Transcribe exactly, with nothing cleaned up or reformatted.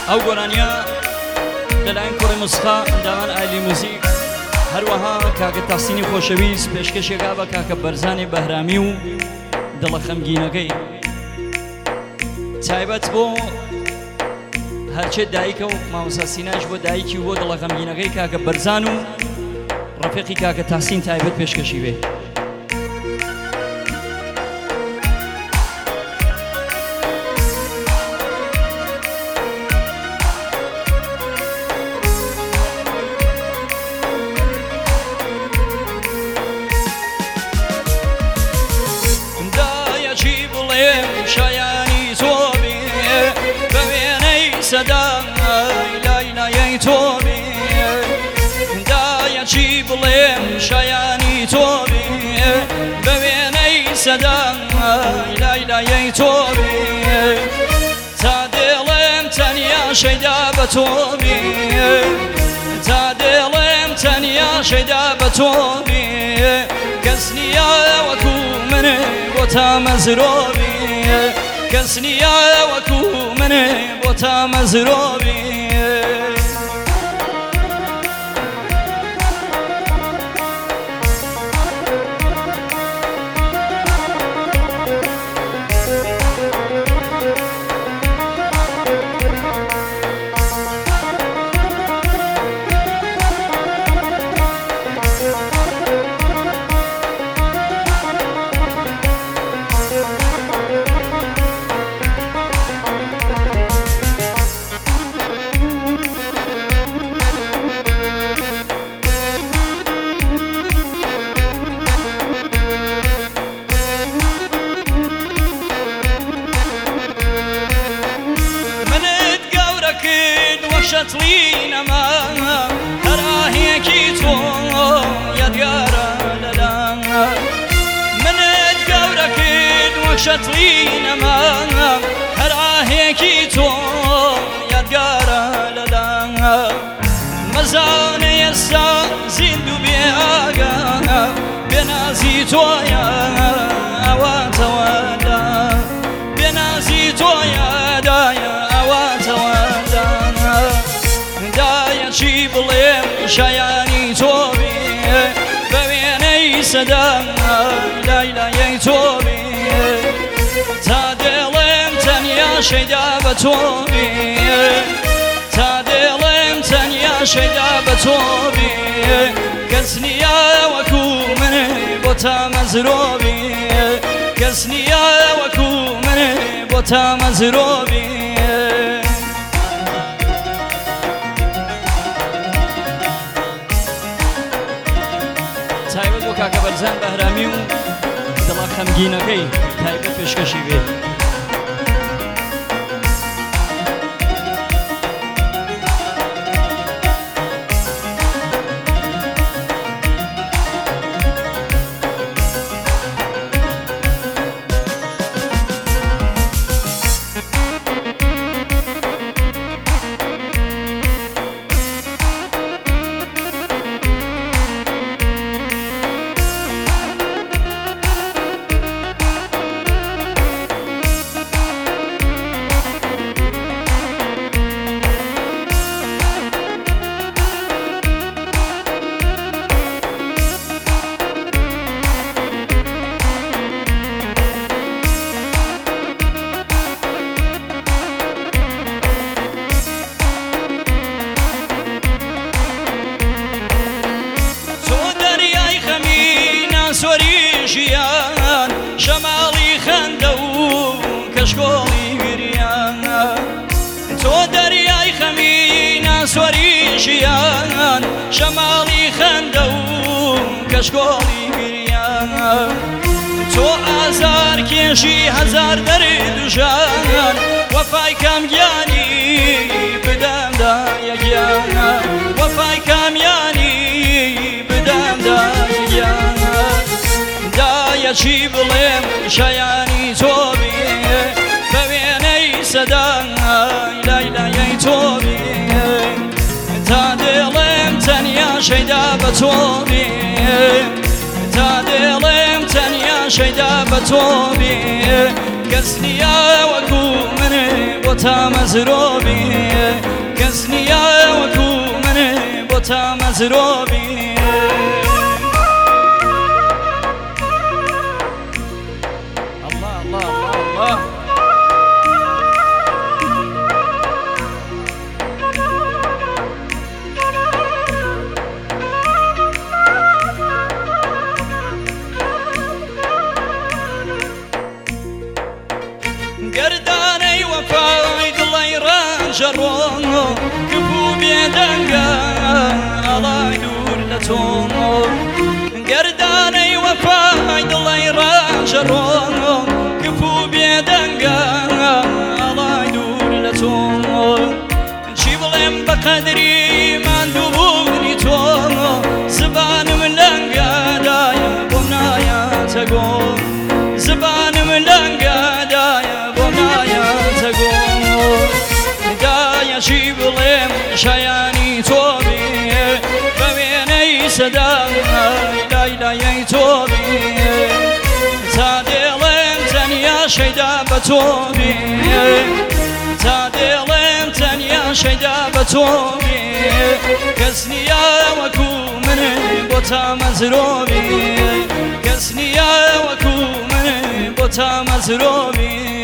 ئەو گۆرانیە لەلایەن کوڕی موسخا ئەندامان ئایلی موزیک هەروەها کاکە تاسینی خۆشەویست پێشکەشێکا بە کاکە بەرزانی بەهرامی و دڵە خەمگینەکەی تایبەت بۆ هەرچێ دایکە و مامۆستا سیناش بۆ دایکی و بۆ دڵە خەمگینەکەی کاکە بەرزان و ڕەفیقی کاکە تاسین تایبەت پێشکەشی بێ. شایانی تۆ بێ بە وێنەی سەدای لایلایەی تۆ بێ دایەکی بڵێم شایانی تۆ بێ بە وێنەی سەدای لایلایەی تۆ بێ تا دێڵێم تەنیا شەیدا بە تۆ بێ تا دێڵێم تەنیا شەیدا بە تۆ بێ کەس نییە وەکو منێ بۆ تا مەزرۆبێ کەس نییە وەکو منێ بۆ تا مەزرۆبێ شەتڵینەمە هەراهەیەکی تۆ یادگارە لەلام منت گەورە کرد وەک شەتڵینەمە هەراهەیەکی تۆ یادگارە لەلام مەزانە ئێستا زیند و بێئاگا بێنازی تۆیە ئەواتەوەدا بێنازی تۆیەدایە ئەواتەوەدا دایەکی بڵێم شایانی تۆ بێ بە وێنەی سەدای لایلایەی تۆ بێ تا دێڵێم تەنیا شەیدا بە تۆ بێ تا دێڵێم تەنیا شەیدا بە تۆ بێ کەس نییە وەکو منێ بۆ تا مەزرۆبێ کەس نییە وەکو منێ بۆ تا مەزرۆبێ تایبەت بۆ کاکە بەرزان بەهرامی و دڵە خەمگینەکەی تایبەت پێشکەشی بێ. سۆری ژیان شەماڵی خەندە و کەشکۆڵی گریان تۆ دەریای خەمینە سۆری ژیان شەماڵی خەندە و کەشکۆڵی گریان تۆ ئازار کێشی هەزار دەرد و ژان وەفای کامیانی بدەمدا یەکیانە وەفای کامیانی بدەمدا یەکیانە دایەکی بڵێم شایانی تۆ بێ بە وێنەی سەدای لایلایەی تۆ بێ تا دێڵێم تەنیا شەیدا بە تۆ بێ تا دێڵێم تەنیا شەیدا بە تۆ بێ کەس نییە وەکو منێ بۆ تا مەزرۆبێ مزروبي الله الله الله الله قرداني وفايد الله يرانجرون كفو بيدنقا الله يدور لتون قرداني وفايد الله يرانجرون كفو بيدنقا الله يدور لتون جيب لهم بقدري ما ندوبني تون زبان ملنقا دايا بنايا تقوم زبان ملنقا دايا بنايا تقوم دايا جيب لهم شياني توبي بميني سدام لا لا يتوبي تادي لهم تنيا شيدا بتوبي تادي لهم تنيا شيدا بتوبي كسني يا وكو من بوتا مزروبي كسني يا وكو من بوتا مزروبي